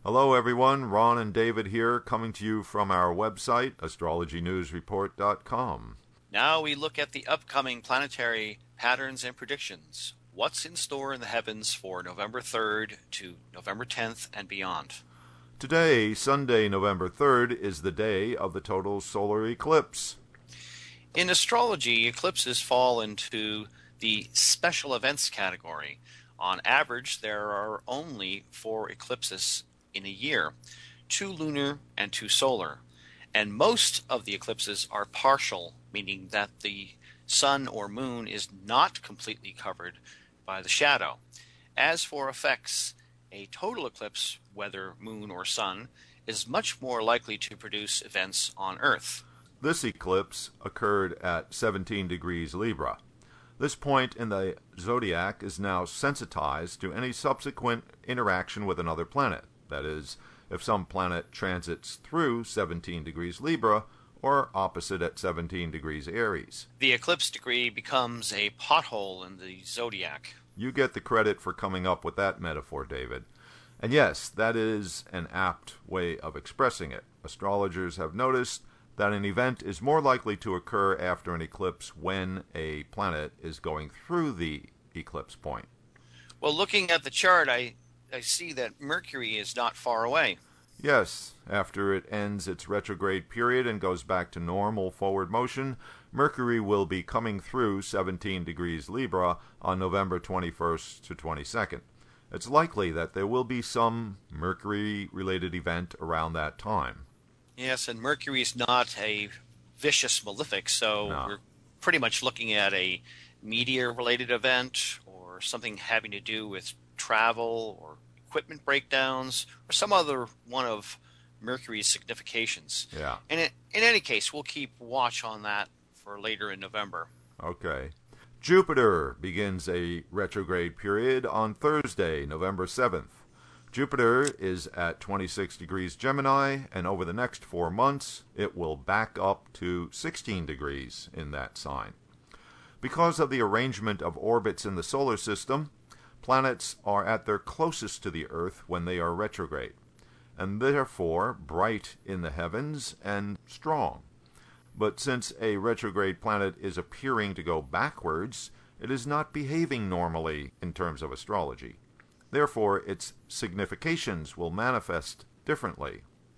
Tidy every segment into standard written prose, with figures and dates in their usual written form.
Hello everyone, Ron and David here, coming to you from our website, astrologynewsreport.com. Now we look at the upcoming planetary patterns and predictions. What's in store in the heavens for November 3rd to November 10th and beyond? Today, Sunday, November 3rd, is the day of the total solar eclipse. In astrology, eclipses fall into the special events category. On average, there are only 4 eclipses in a year, 2 lunar and 2 solar. And most of the eclipses are partial, meaning that the sun or moon is not completely covered by the shadow. As for effects, a total eclipse, whether moon or sun, is much more likely to produce events on Earth. This eclipse occurred at 17 degrees Libra. This point in the zodiac is now sensitized to any subsequent interaction with another planet. That is, if some planet transits through 17 degrees Libra or opposite at 17 degrees Aries. The eclipse degree becomes a pothole in the zodiac. You get the credit for coming up with that metaphor, David. And yes, that is an apt way of expressing it. Astrologers have noticed that an event is more likely to occur after an eclipse when a planet is going through the eclipse point. Well, looking at the chart, I see that Mercury is not far away. Yes, after it ends its retrograde period and goes back to normal forward motion, Mercury will be coming through 17 degrees Libra on November 21st to 22nd. It's likely that there will be some Mercury-related event around that time. Yes, and Mercury is not a vicious malefic, so we're pretty much looking at a meteor-related event or something having to do with travel or equipment breakdowns or some other one of Mercury's significations. Yeah. And in any case, we'll keep watch on that for later in November. Okay. Jupiter begins a retrograde period on Thursday, November 7th. Jupiter is at 26 degrees Gemini, and over the next 4 months, it will back up to 16 degrees in that sign. Because of the arrangement of orbits in the solar system, planets are at their closest to the Earth when they are retrograde, and therefore bright in the heavens and strong. But since a retrograde planet is appearing to go backwards, it is not behaving normally in terms of astrology. Therefore, its significations will manifest differently.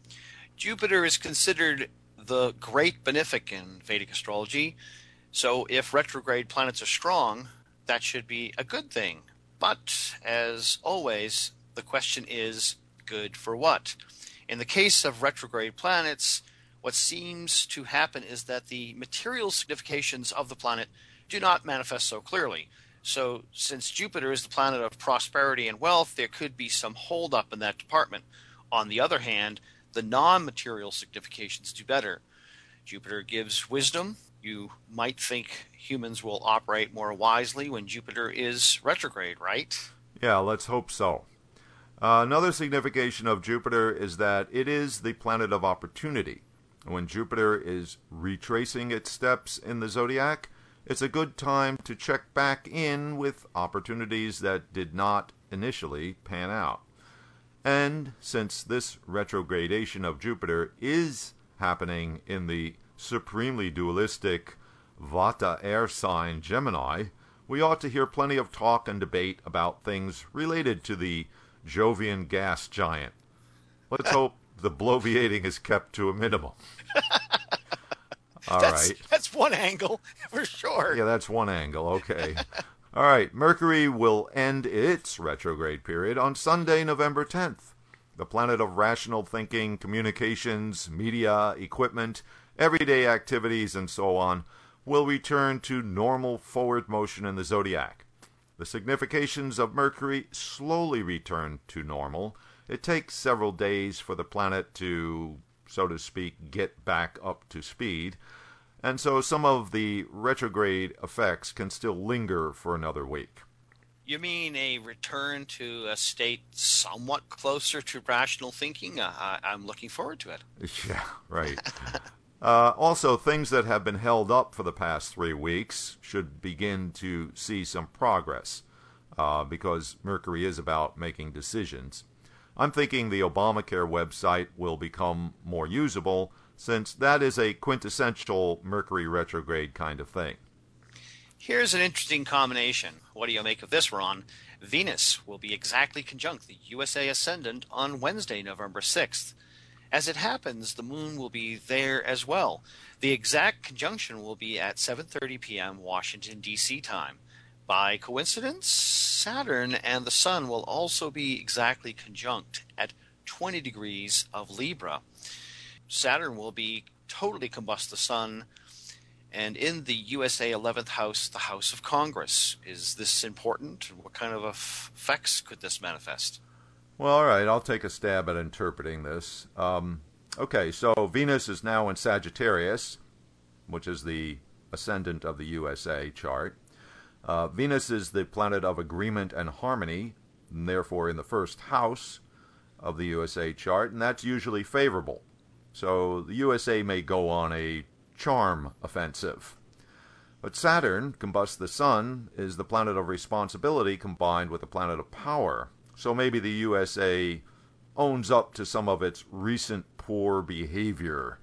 Jupiter is considered the great benefic in Vedic astrology, so if retrograde planets are strong, that should be a good thing. But, as always, the question is, good for what? In the case of retrograde planets, what seems to happen is that the material significations of the planet do not manifest so clearly. So, since Jupiter is the planet of prosperity and wealth, there could be some hold-up in that department. On the other hand, the non-material significations do better. Jupiter gives wisdom. You might think humans will operate more wisely when Jupiter is retrograde, right? Yeah, let's hope so. Another signification of Jupiter is that it is the planet of opportunity. When Jupiter is retracing its steps in the zodiac, it's a good time to check back in with opportunities that did not initially pan out. And since this retrogradation of Jupiter is happening in the supremely dualistic Vata air sign Gemini, we ought to hear plenty of talk and debate about things related to the Jovian gas giant. Let's hope the bloviating is kept to a minimum. All right. That's one angle, for sure. Yeah, that's one angle. Okay. All right. Mercury will end its retrograde period on Sunday, November 10th. The planet of rational thinking, communications, media, equipment, everyday activities, and so on will return to normal forward motion in the zodiac. The significations of Mercury slowly return to normal. It takes several days for the planet to, so to speak, get back up to speed. And so some of the retrograde effects can still linger for another week. You mean a return to a state somewhat closer to rational thinking? I'm looking forward to it. Yeah, right. Also, things that have been held up for the past 3 weeks should begin to see some progress because Mercury is about making decisions. I'm thinking the Obamacare website will become more usable, since that is a quintessential Mercury retrograde kind of thing. Here's an interesting combination. What do you make of this, Ron? Venus will be exactly conjunct the USA ascendant on Wednesday, November 6th. As it happens, the moon will be there as well. The exact conjunction will be at 7:30 p.m. Washington, D.C. time. By coincidence, Saturn and the Sun will also be exactly conjunct at 20 degrees of Libra. Saturn will be totally combust the Sun, and in the USA 11th house, the House of Congress. Is this important? What kind of effects could this manifest? Well, all right, I'll take a stab at interpreting this. Okay, so Venus is now in Sagittarius, which is the ascendant of the USA chart. Venus is the planet of agreement and harmony, and therefore in the first house of the USA chart, and that's usually favorable. So the USA may go on a charm offensive. But Saturn, combust the Sun, is the planet of responsibility combined with the planet of power. So maybe the USA owns up to some of its recent poor behavior.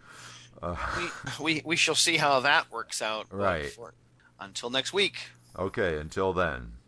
We shall see how that works out. Right. Until next week. Okay, until then.